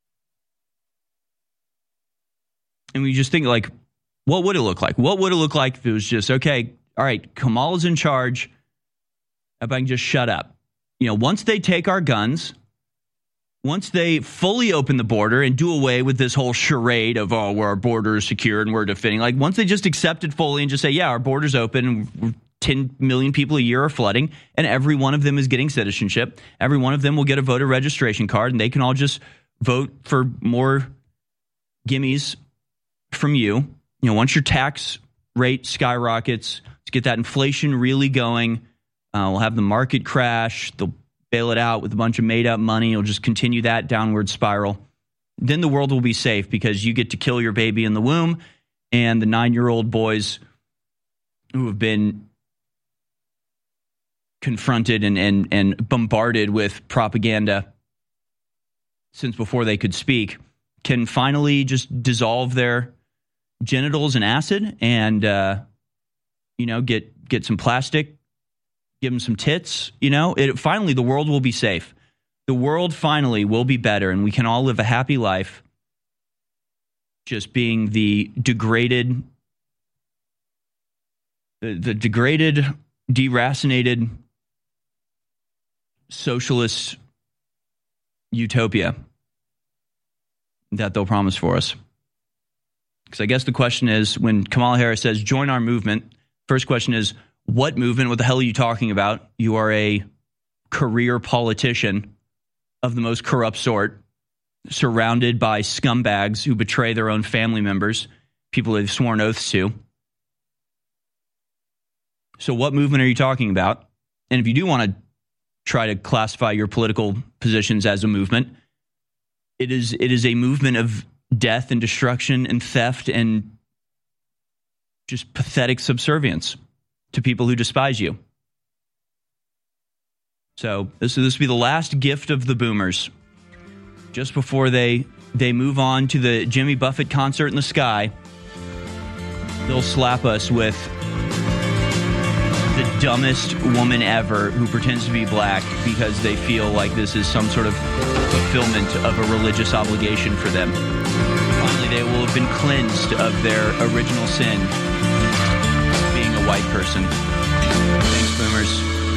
And we just think, like, what would it look like? What would it look like if it was just, okay, all right, Kamala's in charge. If I can just shut up. Once they take our guns, once they fully open the border and do away with this whole charade of, where our border is secure and we're defending, like, once they just accept it fully and just say, yeah, our border's open and 10 million people a year are flooding and every one of them is getting citizenship. Every one of them will get a voter registration card and they can all just vote for more gimmies from you. Once your tax rate skyrockets, to get that inflation really going, we'll have the market crash. They'll bail it out with a bunch of made up money. You'll just continue that downward spiral. Then the world will be safe because you get to kill your baby in the womb and the 9-year-old boys who have been confronted and bombarded with propaganda since before they could speak can finally just dissolve their genitals in acid and, get some plastic, give them some tits, finally the world will be safe. The world finally will be better and we can all live a happy life just being the degraded, deracinated socialist utopia that they'll promise for us. Because I guess the question is, when Kamala Harris says, join our movement, first question is, what movement? What the hell are you talking about? You are a career politician of the most corrupt sort, surrounded by scumbags who betray their own family members, people they've sworn oaths to. So what movement are you talking about? And if you do want to try to classify your political positions as a movement, it is a movement of death and destruction and theft and just pathetic subservience to people who despise you. So this will be the last gift of the boomers. Just before they move on to the Jimmy Buffett concert in the sky, they'll slap us with the dumbest woman ever who pretends to be black because they feel like this is some sort of fulfillment of a religious obligation for them. Finally, they will have been cleansed of their original sin, being a white person. Thanks, boomers.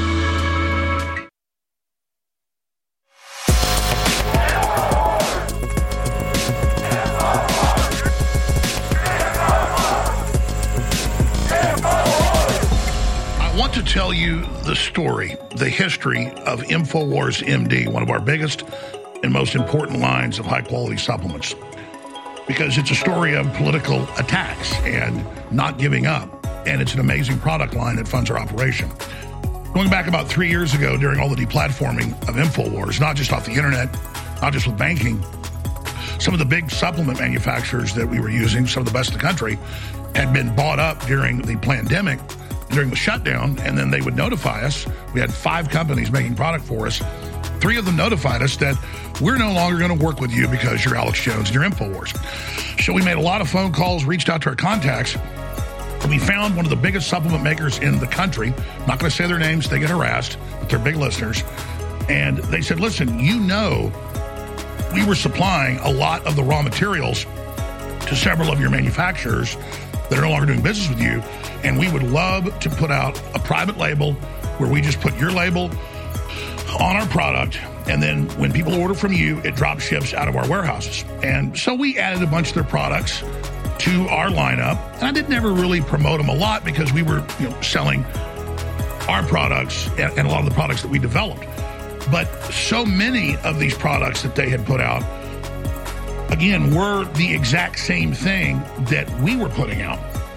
To tell you the story, the history of InfoWars MD, one of our biggest and most important lines of high-quality supplements, because it's a story of political attacks and not giving up, and it's an amazing product line that funds our operation. Going back about 3 years ago, during all the deplatforming of InfoWars, not just off the internet, not just with banking, some of the big supplement manufacturers that we were using, some of the best in the country, had been bought up during the pandemic, during the shutdown, and then they would notify us. We had 5 companies making product for us. 3 of them notified us that we're no longer going to work with you because you're Alex Jones and you're InfoWars. So we made a lot of phone calls, reached out to our contacts, and we found one of the biggest supplement makers in the country. I'm not going to say their names, they get harassed, but they're big listeners. And they said, listen, we were supplying a lot of the raw materials to several of your manufacturers that are no longer doing business with you, and we would love to put out a private label where we just put your label on our product, and then when people order from you, it drop ships out of our warehouses. And so we added a bunch of their products to our lineup, and I didn't ever really promote them a lot because we were selling our products and a lot of the products that we developed. But so many of these products that they had put out, again, were the exact same thing that we were putting out.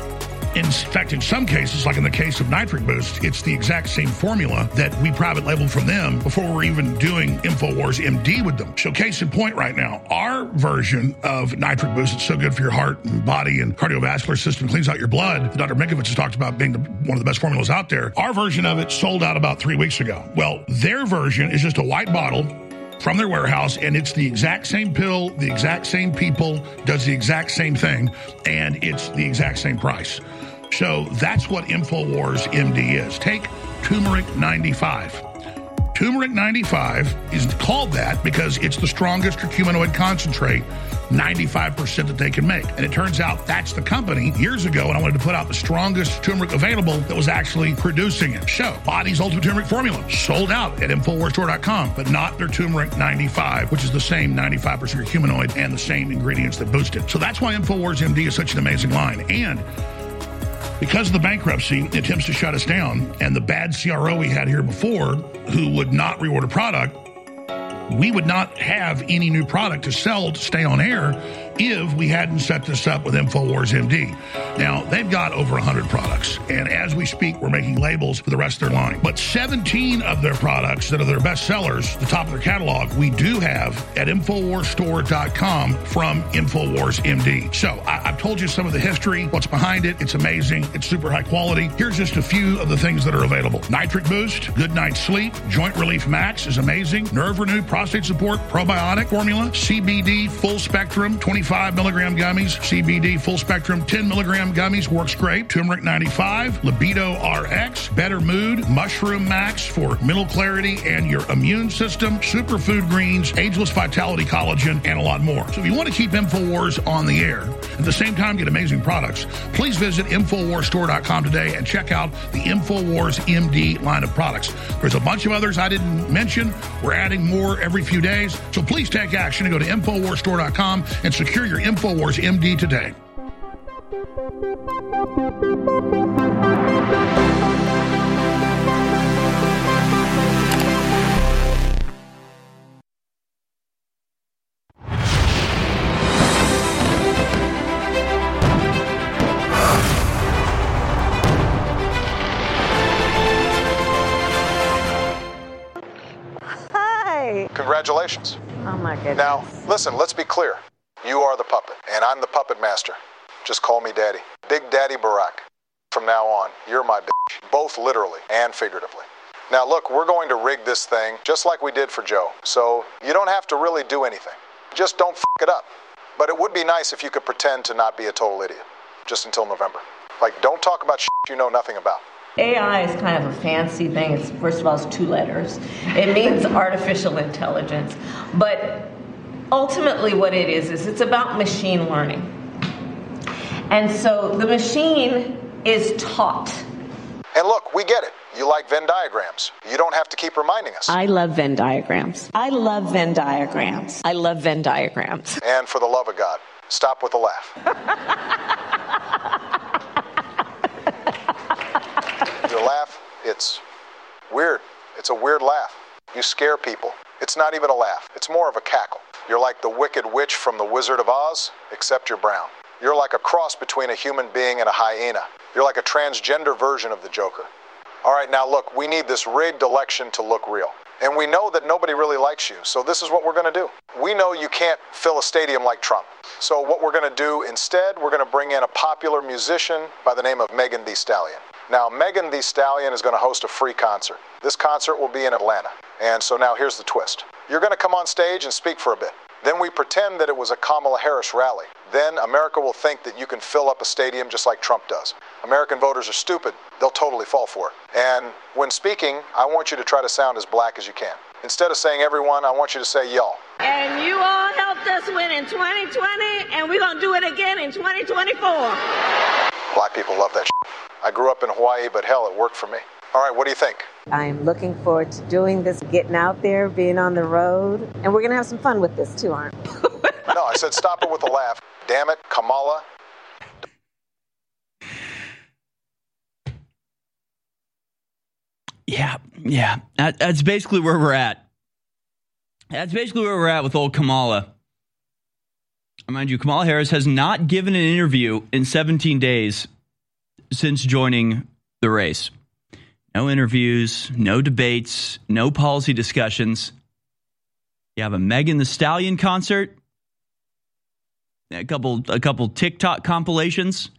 In fact, in some cases, like in the case of Nitric Boost, it's the exact same formula that we private labeled from them before we're even doing InfoWars MD with them. So case in point right now, our version of Nitric Boost, it's so good for your heart and body and cardiovascular system, cleans out your blood, that Dr. Minkovich has talked about being one of the best formulas out there. Our version of it sold out about 3 weeks ago. Well, their version is just a white bottle from their warehouse, and it's the exact same pill, the exact same people, does the exact same thing, and it's the exact same price. So that's what InfoWars MD is. Take Turmeric 95. Turmeric 95 is called that because it's the strongest curcuminoid concentrate, 95% that they can make. And it turns out that's the company years ago, and I wanted to put out the strongest turmeric available that was actually producing it. So, Body's Ultimate Turmeric Formula sold out at InfoWarsStore.com, but not their Turmeric 95, which is the same 95% curcuminoid and the same ingredients that boost it. So that's why InfoWars MD is such an amazing line. And because of the bankruptcy, attempts to shut us down, and the bad CRO we had here before who would not reorder product, we would not have any new product to sell to stay on air if we hadn't set this up with InfoWars MD. Now, they've got over 100 products, and as we speak, we're making labels for the rest of their line. But 17 of their products that are their best sellers, the top of their catalog, we do have at InfoWarsStore.com from InfoWars MD. So I've told you some of the history, what's behind it. It's amazing. It's super high quality. Here's just a few of the things that are available. Nitric Boost, Good Night's Sleep, Joint Relief Max is amazing. Nerve Renew, Prostate Support, Probiotic Formula, CBD Full Spectrum, 25 milligram gummies, CBD Full Spectrum, 10 milligram gummies, works great. Turmeric 95, Libido RX, Better Mood, Mushroom Max for mental clarity and your immune system, Superfood Greens, Ageless Vitality Collagen, and a lot more. So if you want to keep InfoWars on the air, at the same time get amazing products, please visit InfoWarsStore.com today and check out the InfoWars MD line of products. There's a bunch of others I didn't mention. We're adding more every few days. So please take action and go to InfoWarsStore.com and secure your InfoWars MD today. Hi. Congratulations. Oh my goodness. Now, listen, let's be clear. You are the puppet, and I'm the puppet master. Just call me Daddy. Big Daddy Barack. From now on, you're my bitch, both literally and figuratively. Now look, we're going to rig this thing just like we did for Joe, so you don't have to really do anything. Just don't f*** it up. But it would be nice if you could pretend to not be a total idiot, just until November. Like, don't talk about shit you know nothing about. AI is kind of a fancy thing. It's, first of all, it's 2 letters. It means artificial intelligence. But ultimately what it is it's about machine learning. And so the machine is taught. And look, we get it. You like Venn diagrams. You don't have to keep reminding us. I love Venn diagrams. I love Venn diagrams. I love Venn diagrams. And for the love of God, stop with the laugh. Your laugh, it's weird. It's a weird laugh. You scare people. It's not even a laugh. It's more of a cackle. You're like the Wicked Witch from The Wizard of Oz, except you're brown. You're like a cross between a human being and a hyena. You're like a transgender version of the Joker. All right, now look, we need this rigged election to look real. And we know that nobody really likes you, so this is what we're going to do. We know you can't fill a stadium like Trump. So what we're going to do instead, we're going to bring in a popular musician by the name of Megan Thee Stallion. Now, Megan Thee Stallion is going to host a free concert. This concert will be in Atlanta. And so now here's the twist. You're going to come on stage and speak for a bit. Then we pretend that it was a Kamala Harris rally. Then America will think that you can fill up a stadium just like Trump does. American voters are stupid. They'll totally fall for it. And when speaking, I want you to try to sound as black as you can. Instead of saying everyone, I want you to say y'all. And you all helped us win in 2020, and we're going to do it again in 2024. Black people love that shit. I grew up in Hawaii, but hell, it worked for me. All right, what do you think? I'm looking forward to doing this, getting out there, being on the road. And we're going to have some fun with this, too, aren't we? No, I said stop it with a laugh. Damn it, Kamala. Yeah. That's basically where we're at. That's basically where we're at with old Kamala. Mind you, Kamala Harris has not given an interview in 17 days since joining the race. No interviews, no debates, no policy discussions. You have a Megan Thee Stallion concert, a couple TikTok compilations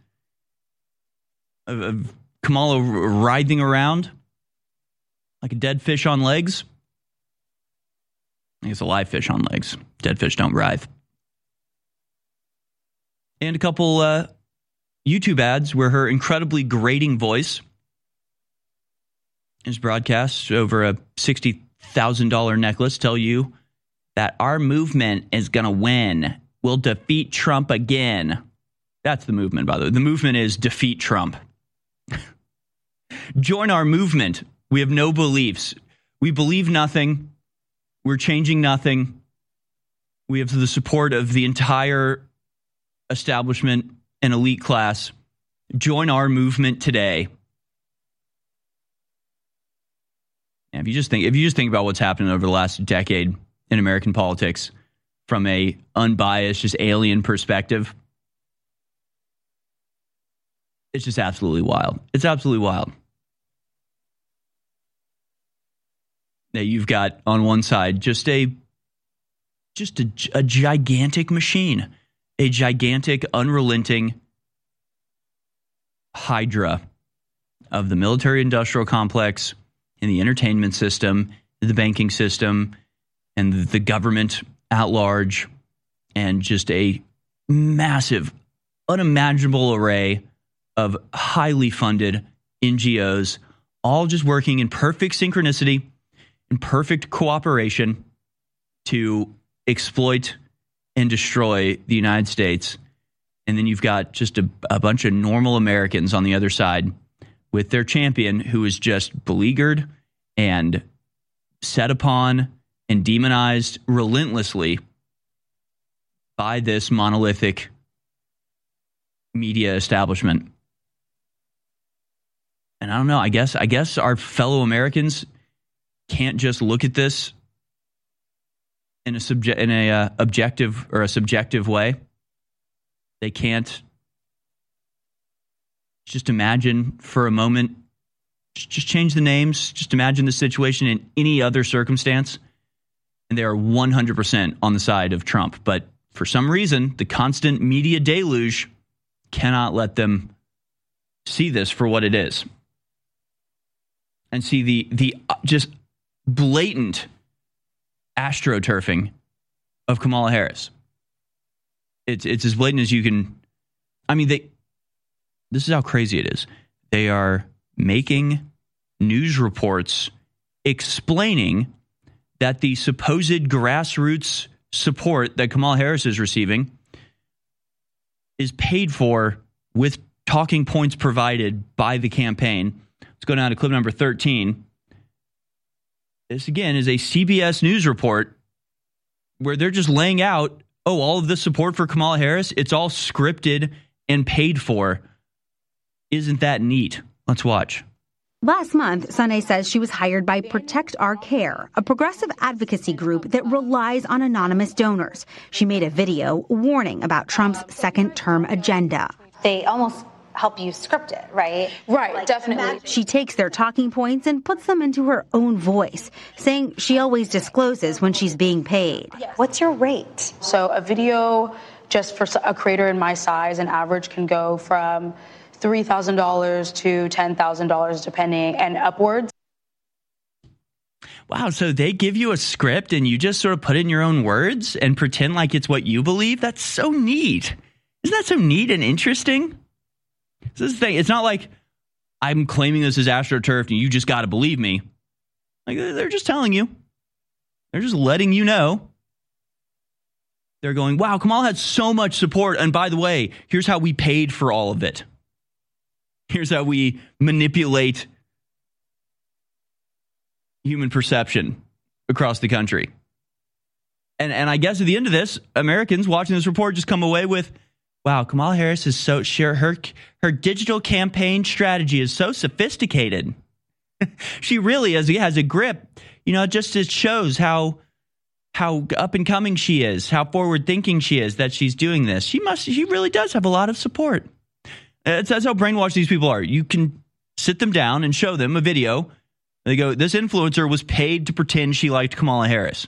of Kamala writhing around like a dead fish on legs. I think it's a live fish on legs. Dead fish don't writhe. And a couple YouTube ads where her incredibly grating voice is broadcast over a $60,000 necklace tell you that our movement is going to win. We'll defeat Trump again. That's the movement, by the way. The movement is defeat Trump. Join our movement. We have no beliefs. We believe nothing. We're changing nothing. We have the support of the entire establishment and elite class. Join our movement today. And if you just think about what's happened over the last decade in American politics from a unbiased, just alien perspective, it's just absolutely wild. It's absolutely wild. Now you've got on one side just a gigantic machine, a gigantic, unrelenting hydra of the military-industrial complex, in the entertainment system, the banking system, and the government at large, and just a massive, unimaginable array of highly funded NGOs, all just working in perfect synchronicity, in perfect cooperation to exploit and destroy the United States. And then you've got just a bunch of normal Americans on the other side with their champion who is just beleaguered and set upon and demonized relentlessly by this monolithic media establishment. And I don't know, I guess our fellow Americans can't just look at this in a objective or a subjective way. They can't just imagine for a moment, just change the names, just imagine the situation in any other circumstance, and they are 100% on the side of Trump. But for some reason, the constant media deluge cannot let them see this for what it is and see the just blatant astroturfing of Kamala Harris. It's as blatant as you can. I mean, this is how crazy it is. They are making news reports explaining that the supposed grassroots support that Kamala Harris is receiving is paid for with talking points provided by the campaign. Let's go down to clip number 13. This, again, is a CBS News report where they're just laying out, all of this support for Kamala Harris, it's all scripted and paid for. Isn't that neat? Let's watch. Last month, Sunay says she was hired by Protect Our Care, a progressive advocacy group that relies on anonymous donors. She made a video warning about Trump's second-term agenda. They almost help you script it, right? Right, definitely. She takes their talking points and puts them into her own voice, saying she always discloses when she's being paid. What's your rate? So a video just for a creator in my size, an average can go from $3,000 to $10,000 depending and upwards. Wow, so they give you a script and you just sort of put in your own words and pretend like it's what you believe? That's so neat. Isn't that so neat and interesting? So this is the thing. It's not like I'm claiming this is AstroTurf and you just got to believe me. Like, they're just telling you. They're just letting you know. They're going, wow, Kamala had so much support. And by the way, here's how we paid for all of it. Here's how we manipulate human perception across the country. And I guess at the end of this, Americans watching this report just come away with, wow, Kamala Harris is so sure her digital campaign strategy is so sophisticated. She really has a grip. Just it shows how up and coming she is, how forward thinking she is that she's doing this. She really does have a lot of support. That's how brainwashed these people are. You can sit them down and show them a video. They go, this influencer was paid to pretend she liked Kamala Harris.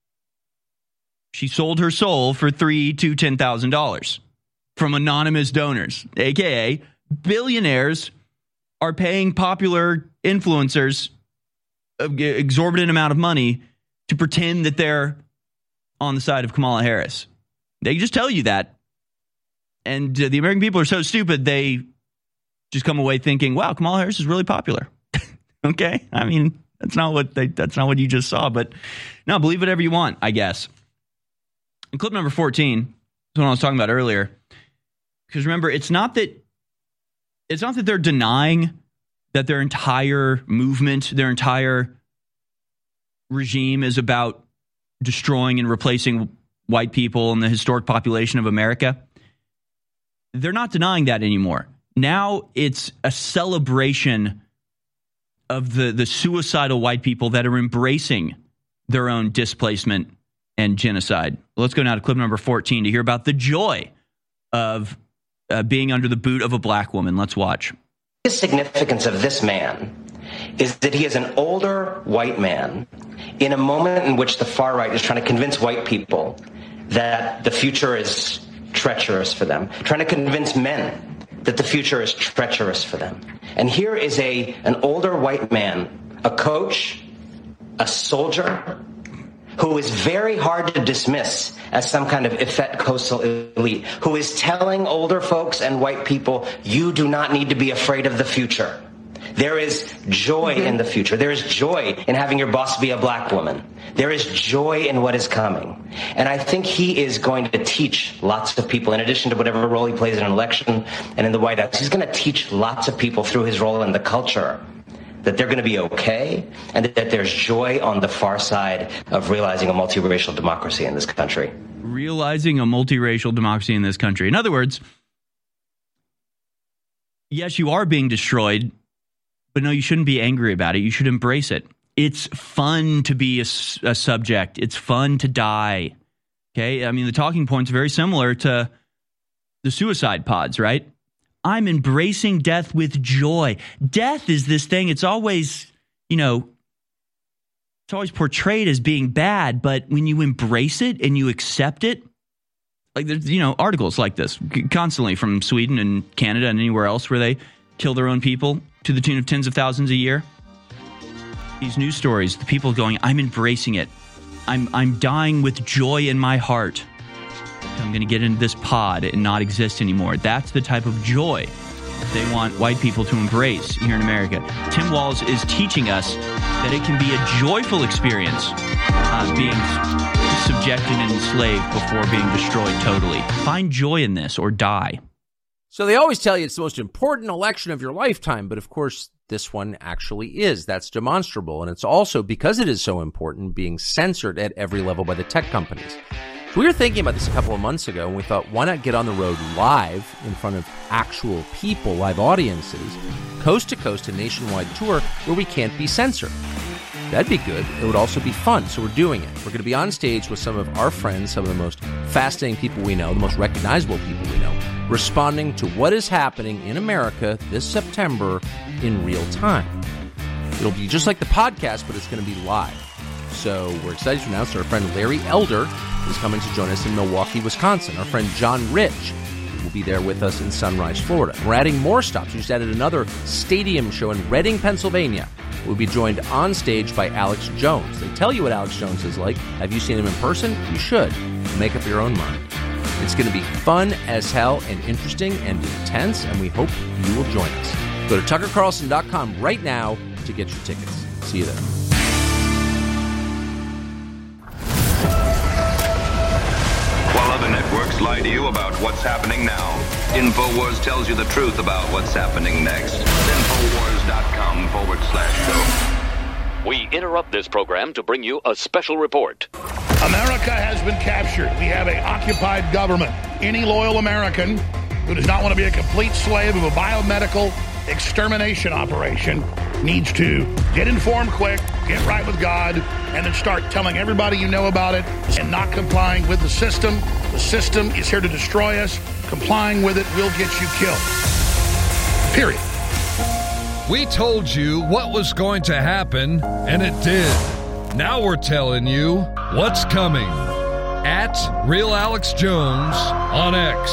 She sold her soul for $3,000 to $10,000 from anonymous donors, a.k.a. billionaires are paying popular influencers an exorbitant amount of money to pretend that they're on the side of Kamala Harris. They just tell you that. And the American people are so stupid, they just come away thinking, wow, Kamala Harris is really popular. Okay? I mean, that's not what you just saw. But no, believe whatever you want, I guess. And clip number 14 is what I was talking about earlier. Because remember, it's not that they're denying that their entire movement, their entire regime is about destroying and replacing white people and the historic population of America. They're not denying that anymore. Now it's a celebration of the suicidal white people that are embracing their own displacement and genocide. Let's go now to clip number 14 to hear about the joy of being under the boot of a black woman. Let's watch. The significance of this man is that he is an older white man in a moment in which the far right is trying to convince white people that the future is treacherous for them, trying to convince men that the future is treacherous for them. And here is an older white man, a coach, a soldier, who is very hard to dismiss as some kind of effete coastal elite, who is telling older folks and white people, you do not need to be afraid of the future. There is joy in the future. There is joy in having your boss be a black woman. There is joy in what is coming. And I think he is going to teach lots of people, in addition to whatever role he plays in an election and in the White House, he's going to teach lots of people through his role in the culture that they're going to be okay and that there's joy on the far side of realizing a multiracial democracy in this country. Realizing a multiracial democracy in this country. In other words, yes, you are being destroyed, but no, you shouldn't be angry about it. You should embrace it. It's fun to be a subject. It's fun to die. Okay? I mean, the talking point's very similar to the suicide pods, right? I'm embracing death with joy. Death is this thing. It's always, it's always portrayed as being bad, but when you embrace it and you accept it, like there's, articles like this constantly from Sweden and Canada and anywhere else where they kill their own people to the tune of tens of thousands a year. These news stories, the people going, I'm embracing it. I'm dying with joy in my heart. I'm going to get into this pod and not exist anymore. That's the type of joy they want white people to embrace here in America. Tim Walz is teaching us that it can be a joyful experience being subjected and enslaved before being destroyed totally. Find joy in this or die. So they always tell you it's the most important election of your lifetime, but of course this one actually is. That's demonstrable. And it's also, because it is so important, being censored at every level by the tech companies. So we were thinking about this a couple of months ago, and we thought, why not get on the road live in front of actual people, live audiences, coast to coast, a nationwide tour where we can't be censored. That'd be good. It would also be fun, so we're doing it. We're going to be on stage with some of our friends, some of the most fascinating people we know, the most recognizable people we know, responding to what is happening in America this September in real time. It'll be just like the podcast, but it's going to be live. So we're excited to announce that our friend Larry Elder is coming to join us in Milwaukee, Wisconsin. Our friend John Rich will be there with us in Sunrise, Florida. We're adding more stops. We just added another stadium show in Reading, Pennsylvania. We'll be joined on stage by Alex Jones. They tell you what Alex Jones is like. Have you seen him in person? You should. Make up your own mind. It's going to be fun as hell and interesting and intense, and we hope you will join us. Go to TuckerCarlson.com right now to get your tickets. See you there. While other networks lie to you about what's happening now, InfoWars tells you the truth about what's happening next. InfoWars.com/show. We interrupt this program to bring you a special report. America has been captured. We have an occupied government. Any loyal American who does not want to be a complete slave of a biomedical extermination operation needs to get informed quick, get right with God, and then start telling everybody you know about it and not complying with the system. The system is here to destroy us. Complying with it will get you killed. Period. We told you what was going to happen, and it did. Now we're telling you what's coming. At Real Alex Jones on X.